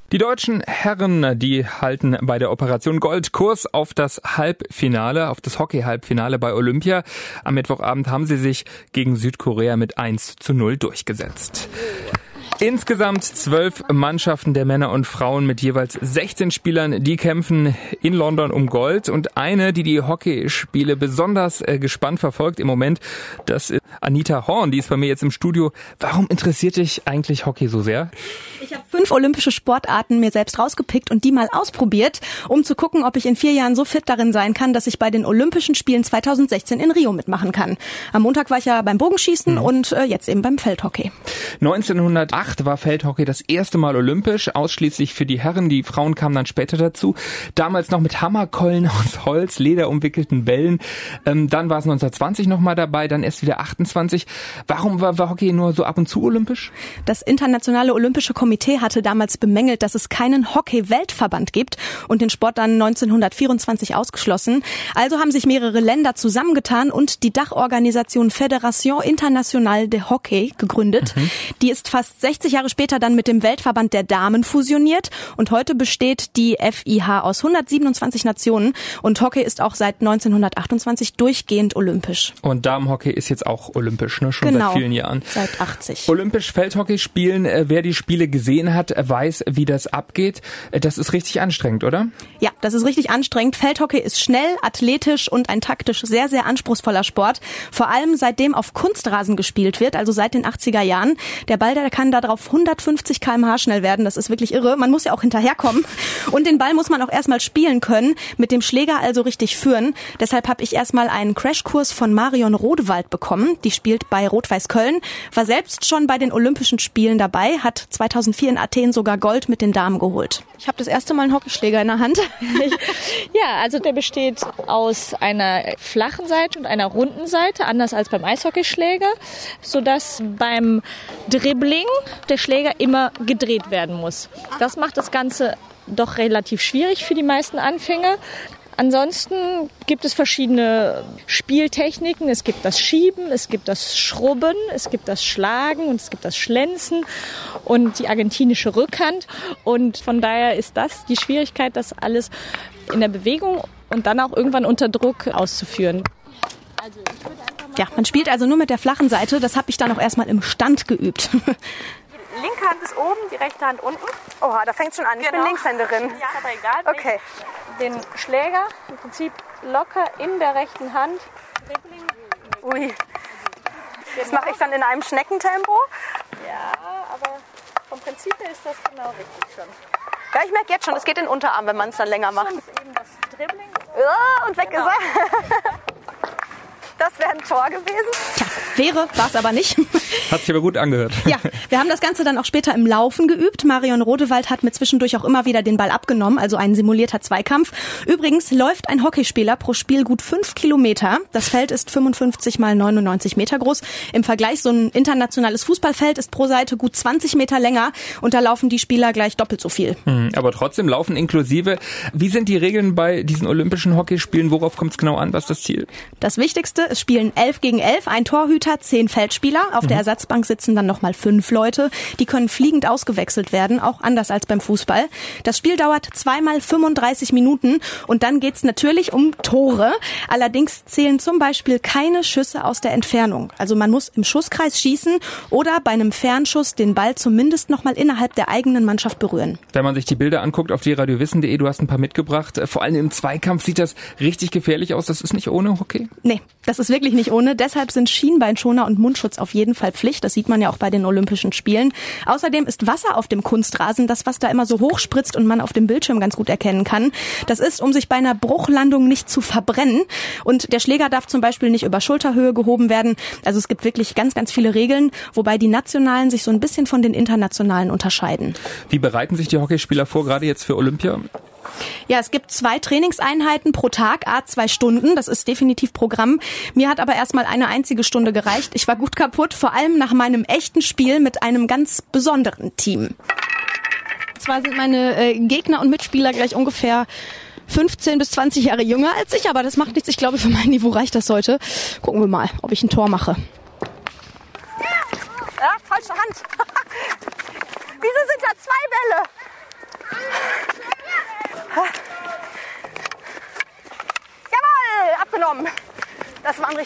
Die deutschen Herren, die halten bei der Operation Gold Kurs auf das Halbfinale, auf das Hockey-Halbfinale bei Olympia. Am Mittwochabend haben sie sich gegen Südkorea mit 1:0 durchgesetzt. Insgesamt 12 Mannschaften der Männer und Frauen mit jeweils 16 Spielern, die kämpfen in London um Gold. Und eine, die Hockeyspiele besonders gespannt verfolgt im Moment, das ist Anita Horn, die ist bei mir jetzt im Studio. Warum interessiert dich eigentlich Hockey so sehr? Ich habe 5 olympische Sportarten mir selbst rausgepickt und die mal ausprobiert, um zu gucken, ob ich in 4 Jahren so fit darin sein kann, dass ich bei den Olympischen Spielen 2016 in Rio mitmachen kann. Am Montag war ich ja beim Bogenschießen und jetzt eben beim Feldhockey. 1908 war Feldhockey das erste Mal olympisch, ausschließlich für die Herren. Die Frauen kamen dann später dazu. Damals noch mit Hammerkeulen aus Holz, Leder umwickelten Bällen. Dann war es 1920 nochmal dabei, dann erst wieder 28. Warum war Hockey nur so ab und zu olympisch? Das Internationale Olympische Komitee hatte damals bemängelt, dass es keinen Hockey-Weltverband gibt und den Sport dann 1924 ausgeschlossen. Also haben sich mehrere Länder zusammengetan und die Dachorganisation Fédération Internationale de Hockey gegründet. Die ist fast 60 Jahre später dann mit dem Weltverband der Damen fusioniert und heute besteht die FIH aus 127 Nationen und Hockey ist auch seit 1928 durchgehend olympisch. Und Damenhockey ist jetzt auch olympisch, ne? Schon Genau, seit vielen Jahren. Seit 80. Olympisch Feldhockey spielen, wer die Spiele gesehen hat, weiß, wie das abgeht. Das ist richtig anstrengend, oder? Ja, das ist richtig anstrengend. Feldhockey ist schnell, athletisch und ein taktisch sehr, sehr anspruchsvoller Sport. Vor allem seitdem auf Kunstrasen gespielt wird, also seit den 80er Jahren. Der Ball, der kann da drauf 150 km/h schnell werden. Das ist wirklich irre. Man muss ja auch hinterherkommen. Und den Ball muss man auch erstmal spielen können, mit dem Schläger also richtig führen. Deshalb habe ich erstmal einen Crashkurs von Marion Rodewald bekommen. Die spielt bei Rot-Weiß Köln, war selbst schon bei den Olympischen Spielen dabei, hat 2004 in Athen sogar Gold mit den Damen geholt. Ich habe das erste Mal einen Hockeyschläger in der Hand. Ja, also der besteht aus einer flachen Seite und einer runden Seite, anders als beim Eishockeyschläger, sodass beim Dribbling der Schläger immer gedreht werden muss. Das macht das Ganze doch relativ schwierig für die meisten Anfänger. Ansonsten gibt es verschiedene Spieltechniken. Es gibt das Schieben, es gibt das Schrubben, es gibt das Schlagen und es gibt das Schlänzen und die argentinische Rückhand. Und von daher ist das die Schwierigkeit, das alles in der Bewegung und dann auch irgendwann unter Druck auszuführen. Ja, man spielt also nur mit der flachen Seite. Das habe ich dann auch erstmal im Stand geübt. Die linke Hand ist oben, die rechte Hand unten. Oha, da fängt es schon an. Ich bin Linkshänderin. Ja, ist aber egal. Okay. Den Schläger im Prinzip locker in der rechten Hand. Ui. Das mache ich dann in einem Schneckentempo. Ja, aber vom Prinzip her ist das genau richtig schon. Ja, ich merke jetzt schon, es geht in den Unterarm, wenn man es dann länger macht. Das ist eben das Dribbling. Und weg ist er. Das wäre ein Tor gewesen. Tja, wäre, war es aber nicht. Hat sich aber gut angehört. Ja, wir haben das Ganze dann auch später im Laufen geübt. Marion Rodewald hat mir zwischendurch auch immer wieder den Ball abgenommen, also ein simulierter Zweikampf. Übrigens läuft ein Hockeyspieler pro Spiel gut 5 Kilometer. Das Feld ist 55 mal 99 Meter groß. Im Vergleich, so ein internationales Fußballfeld ist pro Seite gut 20 Meter länger und da laufen die Spieler gleich doppelt so viel. Aber trotzdem laufen inklusive. Wie sind die Regeln bei diesen olympischen Hockeyspielen? Worauf kommt es genau an? Was ist das Ziel? Das Wichtigste, es spielen 11 gegen 11, ein Torhüter, 10 Feldspieler. Auf der Ersatzbank sitzen dann nochmal 5 Leute. Die können fliegend ausgewechselt werden, auch anders als beim Fußball. Das Spiel dauert 2 mal 35 Minuten und dann geht's natürlich um Tore. Allerdings zählen zum Beispiel keine Schüsse aus der Entfernung. Also man muss im Schusskreis schießen oder bei einem Fernschuss den Ball zumindest nochmal innerhalb der eigenen Mannschaft berühren. Wenn man sich die Bilder anguckt auf dieradiowissen.de, du hast ein paar mitgebracht. Vor allem im Zweikampf sieht das richtig gefährlich aus. Das ist nicht ohne Hockey? Nee, das ist wirklich nicht ohne. Deshalb sind Schienbeinschoner und Mundschutz auf jeden Fall Pflicht. Das sieht man ja auch bei den Olympischen Spielen. Außerdem ist Wasser auf dem Kunstrasen, das was da immer so hoch spritzt und man auf dem Bildschirm ganz gut erkennen kann. Das ist, um sich bei einer Bruchlandung nicht zu verbrennen. Und der Schläger darf zum Beispiel nicht über Schulterhöhe gehoben werden. Also es gibt wirklich ganz, ganz viele Regeln, wobei die nationalen sich so ein bisschen von den internationalen unterscheiden. Wie bereiten sich die Hockeyspieler vor, gerade jetzt für Olympia? Ja, es gibt 2 Trainingseinheiten pro Tag, 2 Stunden. Das ist definitiv Programm. Mir hat aber erstmal eine einzige Stunde gereicht. Ich war gut kaputt, vor allem nach meinem echten Spiel mit einem ganz besonderen Team. Zwar sind meine Gegner und Mitspieler gleich ungefähr 15 bis 20 Jahre jünger als ich, aber das macht nichts. Ich glaube, für mein Niveau reicht das heute. Gucken wir mal, ob ich ein Tor mache. Ja, falsche Hand. Wieso sind da 2 Bälle?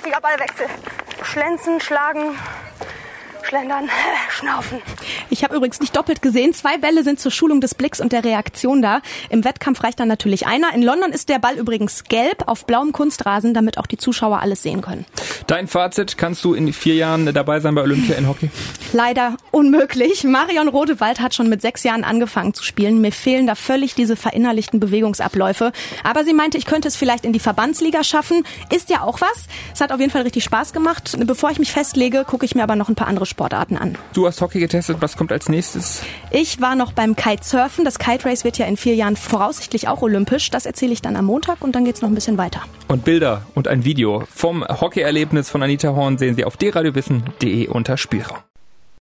richtiger Ballwechsel. Schlenzen, schlagen, schlendern, schnaufen. Ich habe übrigens nicht doppelt gesehen. 2 Bälle sind zur Schulung des Blicks und der Reaktion da. Im Wettkampf reicht dann natürlich einer. In London ist der Ball übrigens gelb auf blauem Kunstrasen, damit auch die Zuschauer alles sehen können. Dein Fazit, kannst du in 4 Jahren dabei sein bei Olympia in Hockey? Leider unmöglich. Marion Rodewald hat schon mit 6 Jahren angefangen zu spielen. Mir fehlen da völlig diese verinnerlichten Bewegungsabläufe. Aber sie meinte, ich könnte es vielleicht in die Verbandsliga schaffen. Ist ja auch was. Es hat auf jeden Fall richtig Spaß gemacht. Bevor ich mich festlege, gucke ich mir aber noch ein paar andere Sportarten an. Du hast Hockey getestet. Was kommt als nächstes? Ich war noch beim Kitesurfen. Das Kite Race wird ja in 4 Jahren voraussichtlich auch olympisch. Das erzähle ich dann am Montag und dann geht's noch ein bisschen weiter. Und Bilder und ein Video vom Hockeyerlebnis von Anita Horn sehen Sie auf dradio-wissen.de unter Spielraum.